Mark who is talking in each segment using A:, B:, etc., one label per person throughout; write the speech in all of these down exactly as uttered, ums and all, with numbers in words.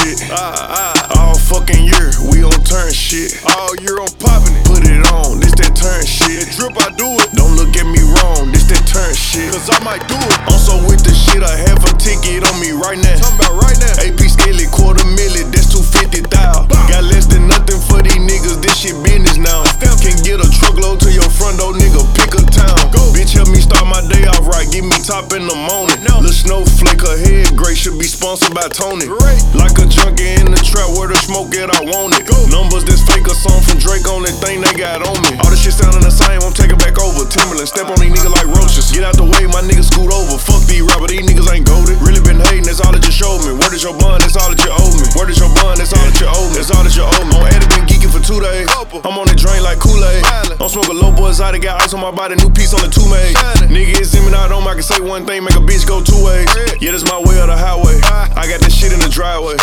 A: shit. Ah, ah. All fucking year, we on turn shit. All year I'm popping it. Put it on, this that turn shit. That drip, I do it. Don't look at me wrong, this that turn shit. Cause I might do it. I'm so with the shit, I have a ticket on me right now. Talking about right now. A P Skelly, quarter million, that's two fifty thousand. Got less than nothing for these niggas, this shit business now. Can get a truckload to your front door, nigga, pick a town. Go. Bitch, help me start my day off right, give me top in the morning. No. Lil' snowflake, her head gray, should be sponsored by Tony. Great. Like a junkie in the trap, where the smoke at, I want it. Go. Numbers that's fake, a song from Drake, only thing they got on me. All this shit sounding the same, I'm taking back over. Timberland, step on these niggas like roaches. Get out the way, my niggas scoot over. Fuck these rappers, these niggas ain't goated. Really been hating, that's all that you showed me. Where is your bun, that's all that you owe me. Where is your bun, that's all that you owe me. That's all that you owe me. On Eddie been geeking for two days. I'm on the drain like Kool-Aid. I'm smoking low boys out, got ice on my body, new piece on the two made. Nigga, it's in me, I don't, I can say one thing, make a bitch go two ways. Yeah, this my way or the highway. I got that shit in the driveway.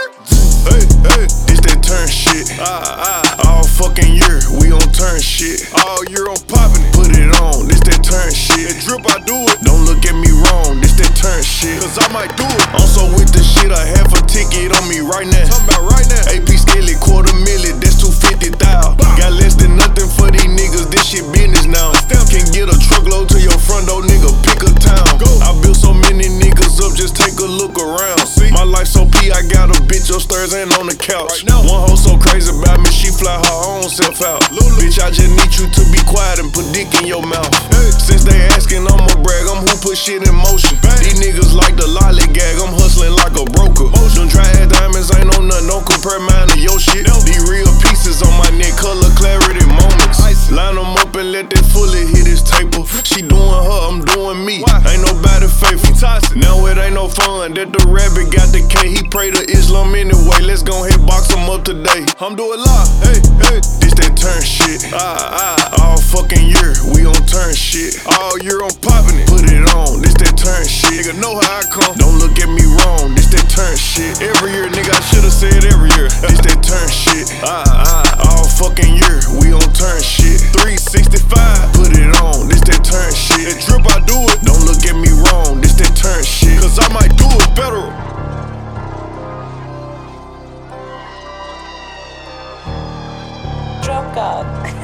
A: Hey, hey, this that turn shit. Ah, ah. All fucking year, we on turn shit. All year I'm popping it. Put it on, this that turn shit. That drip, I do it. Don't look at me wrong, this that turn shit. Cause I might do it. I'm so with the shit, I have a ticket on me right now. Talking about right now. A P Skelly, quarter million, that's two fifty thousand. Got less than nothing for these niggas, this shit business now. Can get a truckload to your front door, nigga, pick a town. Go. I built so many niggas up, just take a look around. See? My life so P, I got a bitch upstairs and on the couch. Right now. One hoe so crazy about me, she fly her own self out. Lula. Bitch, I just need you to be quiet and put dick in your mouth. Hey. Since they asking, I'ma brag, I'm who put shit in motion. Bang. These niggas like the lollygag, I'm hustling like a broker. Motion. Them dry ass diamonds ain't no nothing, don't compare mine to your shit. No. These real pieces on my neck, color clarity moments. Ice. Line them up and let that fully hit his table. She doing her, I'm doing me. Why? Ain't nobody faithful. Now it ain't no fun that the rabbit got the K. He pray to Islam anyway. Let's go ahead box him up today. I'm doing live. Hey, hey. This that turn shit. Ah, ah. All fucking year, we on turn shit. All year I'm popping it. Put it on. This that turn shit. Nigga know how I come. Don't look at me wrong. This that turn shit. Every year, nigga, I should've said every year. This that turn shit. Ah, ah. All fucking year, we on turn shit. three sixty-five. Put it on. This that turn shit. That drip, I do it. Don't look at me wrong. This that turn shit. Cause I might do it federal.
B: Drop God.